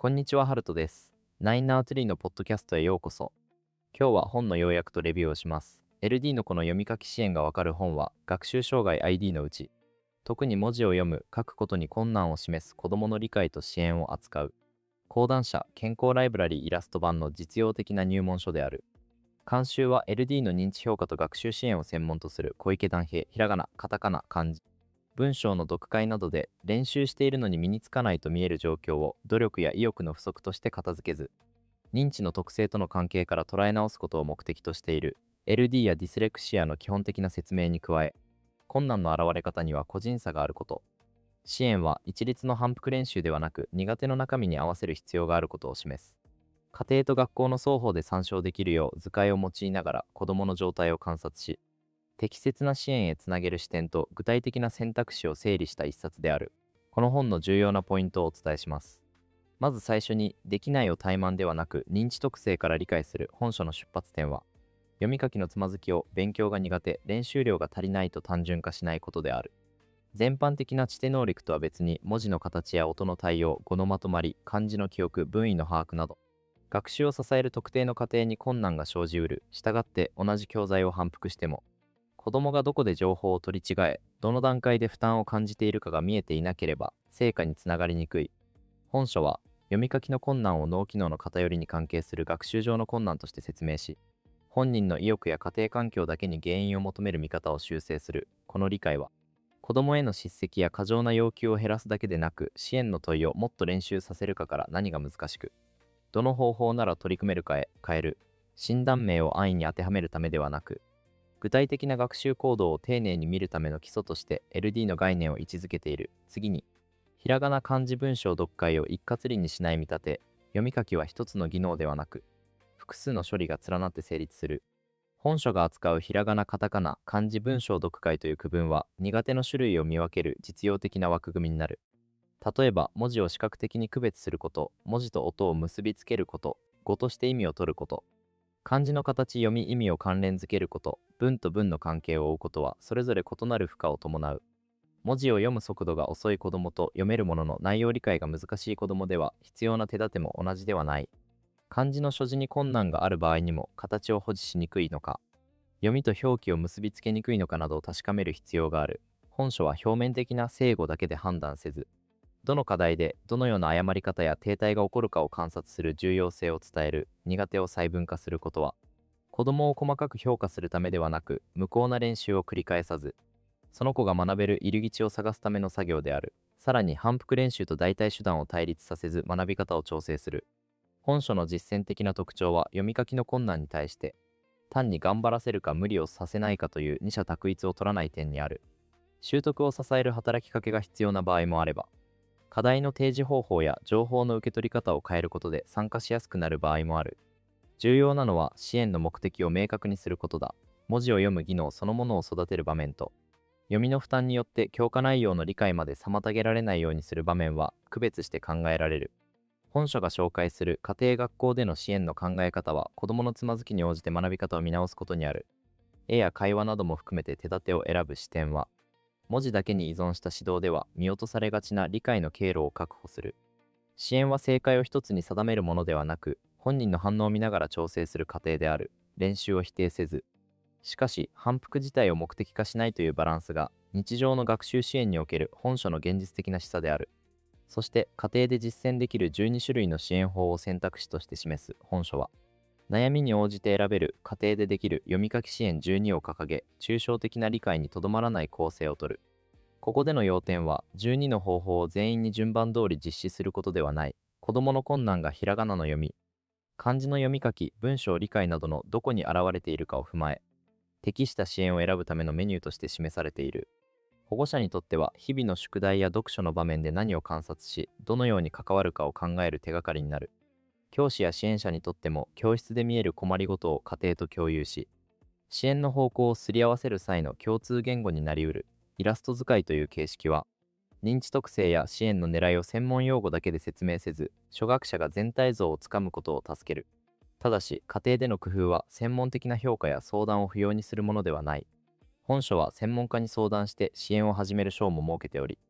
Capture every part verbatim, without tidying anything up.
こんにちは、ハルトです。ナインナーツリーのポッドキャストへようこそ。今日は本の要約とレビューをします。エルディー の子の読み書き支援がわかる本は、学習障害 アイディー のうち、特に文字を読む、書くことに困難を示す子どもの理解と支援を扱う、講談社健康ライブラリーイラスト版の実用的な入門書である。監修は エルディー の認知評価と学習支援を専門とする小池丹平、ひらがな、カタカナ、漢字。文章の読解などで練習しているのに身につかないと見える状況を努力や意欲の不足として片付けず、認知の特性との関係から捉え直すことを目的としている エルディー やディスレクシアの基本的な説明に加え、困難の現れ方には個人差があること、支援は一律の反復練習ではなく苦手の中身に合わせる必要があることを示す。家庭と学校の双方で参照できるよう図解を用いながら子どもの状態を観察し、適切な支援へつなげる視点と具体的な選択肢を整理した一冊である。この本の重要なポイントをお伝えします。まず最初に、できないを怠慢ではなく認知特性から理解する本書の出発点は、読み書きのつまずきを勉強が苦手、練習量が足りないと単純化しないことである。全般的な知手能力とは別に文字の形や音の対応、語のまとまり、漢字の記憶、文意の把握など、学習を支える特定の過程に困難が生じうる。したがって同じ教材を反復しても、子供がどこで情報を取り違え、どの段階で負担を感じているかが見えていなければ、成果につながりにくい。本書は、読み書きの困難を脳機能の偏りに関係する学習上の困難として説明し、本人の意欲や家庭環境だけに原因を求める見方を修正する。この理解は、子供への叱責や過剰な要求を減らすだけでなく、支援の問いをもっと練習させるかから何が難しく、どの方法なら取り組めるかへ変える。診断名を安易に当てはめるためではなく、具体的な学習行動を丁寧に見るための基礎として エルディー の概念を位置づけている。次に、ひらがな漢字文章読解を一括理にしない見立て、読み書きは一つの技能ではなく、複数の処理が連なって成立する。本書が扱うひらがなカタカナ漢字文章読解という区分は、苦手の種類を見分ける実用的な枠組みになる。例えば、文字を視覚的に区別すること、文字と音を結びつけること、語として意味を取ること、漢字の形、読み、意味を関連づけること、文と文の関係を追うことは、それぞれ異なる負荷を伴う。文字を読む速度が遅い子供と読めるものの内容理解が難しい子供では、必要な手立ても同じではない。漢字の所持に困難がある場合にも、形を保持しにくいのか、読みと表記を結びつけにくいのかなどを確かめる必要がある。本書は表面的な正誤だけで判断せず、どの課題でどのような誤り方や停滞が起こるかを観察する重要性を伝える。苦手を細分化することは、子供を細かく評価するためではなく、無効な練習を繰り返さず、その子が学べる入り口を探すための作業である。さらに反復練習と代替手段を対立させず学び方を調整する。本書の実践的な特徴は、読み書きの困難に対して、単に頑張らせるか無理をさせないかという二者択一を取らない点にある。習得を支える働きかけが必要な場合もあれば、課題の提示方法や情報の受け取り方を変えることで参加しやすくなる場合もある。重要なのは支援の目的を明確にすることだ。文字を読む技能そのものを育てる場面と、読みの負担によって教科内容の理解まで妨げられないようにする場面は区別して考えられる。本書が紹介する家庭学校での支援の考え方は、子どものつまずきに応じて学び方を見直すことにある。絵や会話なども含めて手立てを選ぶ視点は、文字だけに依存した指導では見落とされがちな理解の経路を確保する。支援は正解を一つに定めるものではなく、本人の反応を見ながら調整する過程である。練習を否定せず、しかし反復自体を目的化しないというバランスが、日常の学習支援における本書の現実的な示唆である。そして家庭で実践できるじゅうに種類の支援法を選択肢として示す本書は、悩みに応じて選べる家庭でできる読み書き支援じゅうにを掲げ、抽象的な理解にとどまらない構成をとる。ここでの要点は、じゅうにの方法を全員に順番通り実施することではない。子供の困難がひらがなの読み、漢字の読み書き、文章理解などのどこに現れているかを踏まえ、適した支援を選ぶためのメニューとして示されている。保護者にとっては、日々の宿題や読書の場面で何を観察し、どのように関わるかを考える手がかりになる。教師や支援者にとっても、教室で見える困りごとを家庭と共有し、支援の方向をすり合わせる際の共通言語になりうる。イラスト使いという形式は、認知特性や支援の狙いを専門用語だけで説明せず、初学者が全体像をつかむことを助ける。ただし、家庭での工夫は専門的な評価や相談を不要にするものではない。本書は専門家に相談して支援を始める章も設けており、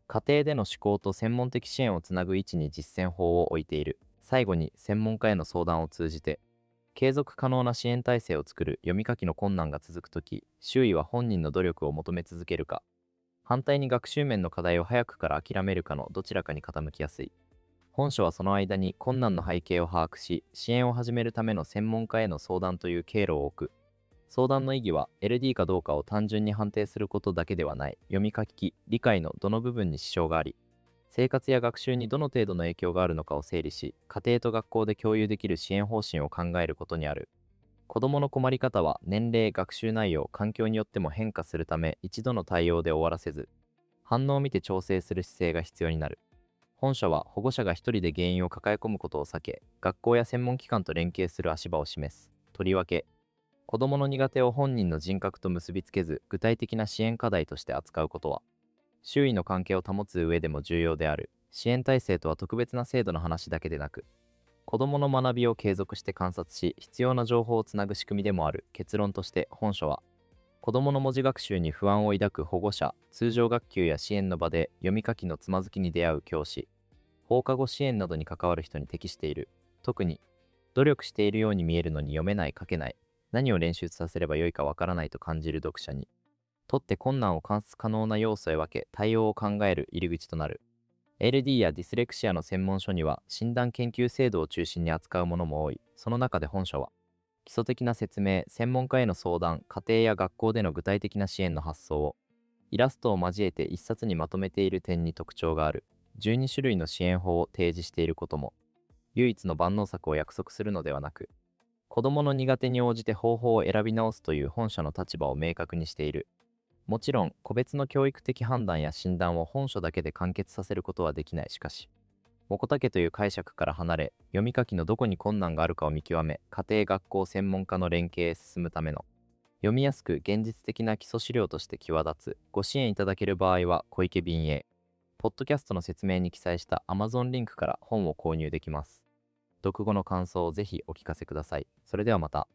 家庭での思考と専門的支援をつなぐ位置に実践法を置いている。最後に専門家への相談を通じて、継続可能な支援体制を作る。読み書きの困難が続くとき、周囲は本人の努力を求め続けるか、反対に学習面の課題を早くから諦めるかのどちらかに傾きやすい。本書はその間に困難の背景を把握し、支援を始めるための専門家への相談という経路を置く。相談の意義は エルディー かどうかを単純に判定することだけではない。読み書き、理解のどの部分に支障があり、生活や学習にどの程度の影響があるのかを整理し、家庭と学校で共有できる支援方針を考えることにある。子どもの困り方は年齢、学習内容、環境によっても変化するため、一度の対応で終わらせず、反応を見て調整する姿勢が必要になる。本書は保護者が一人で原因を抱え込むことを避け、学校や専門機関と連携する足場を示す。とりわけ、子どもの苦手を本人の人格と結びつけず、具体的な支援課題として扱うことは、周囲の関係を保つ上でも重要である。支援体制とは特別な制度の話だけでなく、子どもの学びを継続して観察し、必要な情報をつなぐ仕組みでもある。結論として本書は、子どもの文字学習に不安を抱く保護者、通常学級や支援の場で読み書きのつまずきに出会う教師、放課後支援などに関わる人に適している。特に、努力しているように見えるのに読めない、書けない、何を練習させればよいかわからないと感じる読者にとって困難を観察可能な要素へ分け、対応を考える入り口となる。エルディー やディスレクシアの専門書には診断研究制度を中心に扱うものも多い。その中で本書は、基礎的な説明、専門家への相談、家庭や学校での具体的な支援の発想を、イラストを交えて一冊にまとめている点に特徴がある。じゅうに種類の支援法を提示していることも、唯一の万能策を約束するのではなく、子どもの苦手に応じて方法を選び直すという本書の立場を明確にしている。もちろん、個別の教育的判断や診断を本書だけで完結させることはできない。しかし、モコタケという解釈から離れ、読み書きのどこに困難があるかを見極め、家庭学校専門家の連携へ進むための、読みやすく現実的な基礎資料として際立つ。ご支援いただける場合は、小池便へ。ポッドキャストの説明に記載した Amazon リンクから本を購入できます。読後の感想をぜひお聞かせください。それではまた。